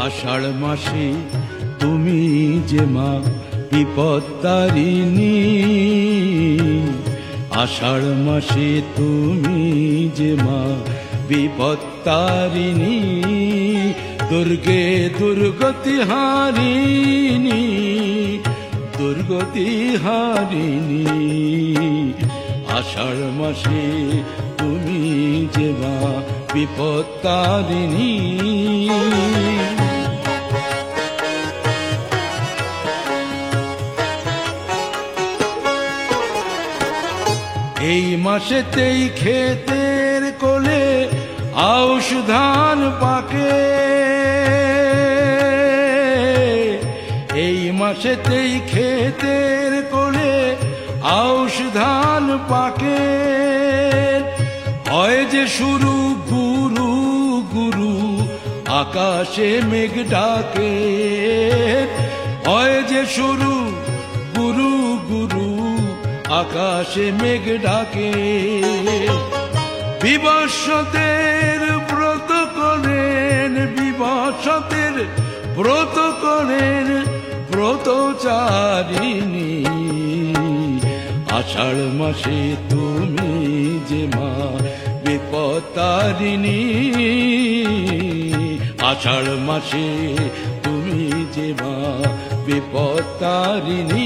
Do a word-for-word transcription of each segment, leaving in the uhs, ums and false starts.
আষাঢ় মাসে তুমি যে মা বিপত্তারিণী, আষাঢ় মাসে তুমি যে মা বিপত্তারিণী, দুর্গে দুর্গতি হারিণী, দুর্গতি হারিণী। আষাঢ় মাসে তুমি যে মা বিপত্তারিণী। এই মাসেতেই ক্ষেতের কোলে আউশ ধান পাকে, এই মাসেতেই ক্ষেতের কোলে আউশ ধান পাকে। হয় যে শুরু গুরু গুরু আকাশে মেঘ ডাকে, হয় যে শুরু গুরু গুরু আকাশে মেঘ ডাকে। বিবস্বতের ব্রত করেন, বিবস্বতের ব্রত করেন ব্রতচারিণী। আষাঢ় মাসে তুমি যে মা বিপত্তারিণী, আষাঢ় মাসে তুমি যে মা বিপত্তারিণী।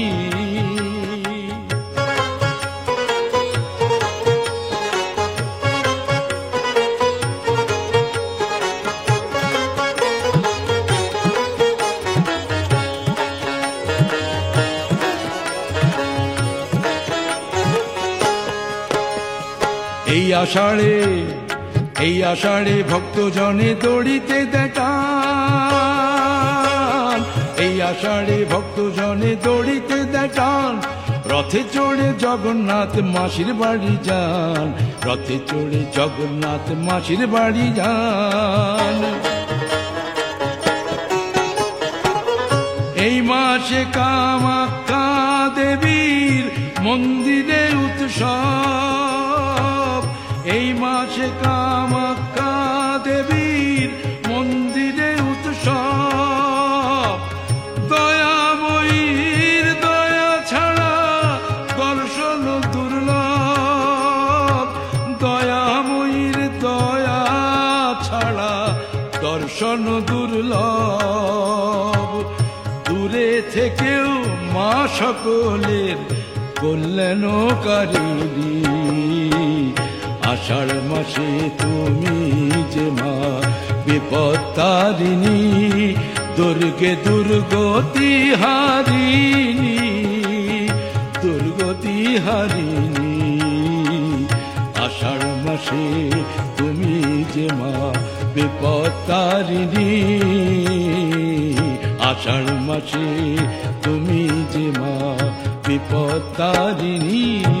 এই আষাঢ়ে এই আষাঢ়ে ভক্তজনে দড়িতে দেখান, এই আষাঢ়ে ভক্তজনে দড়িতে দেখান। রথে চড়ে জগন্নাথ মাসির বাড়ি যান, রথে চড়ে জগন্নাথ মাসির বাড়ি যান। এই মাসে কামাখ্যা দেবীর মন্দিরে উৎসব, এই মাসে কামাখ্যা দেবীর মন্দিরে উৎসব। দয়াময়ীর দয়া ছাড়া দর্শন দুর্লভ, দয়াময়ীর দয়া ছাড়া দর্শন দুর্লভ। দূরে থেকেও মা সকলের কল্যাণকারিণী। আষাঢ় মাসে তুমি যে মা বিপত্তারিণী, দুর্গে দুর্গতি হারিণী, দুর্গতি হারিণী। আষাঢ় মাসে তুমি যে মা বিপত্তারিণী, আষাঢ় মাসে তুমি যে মা বিপত্তারিণী।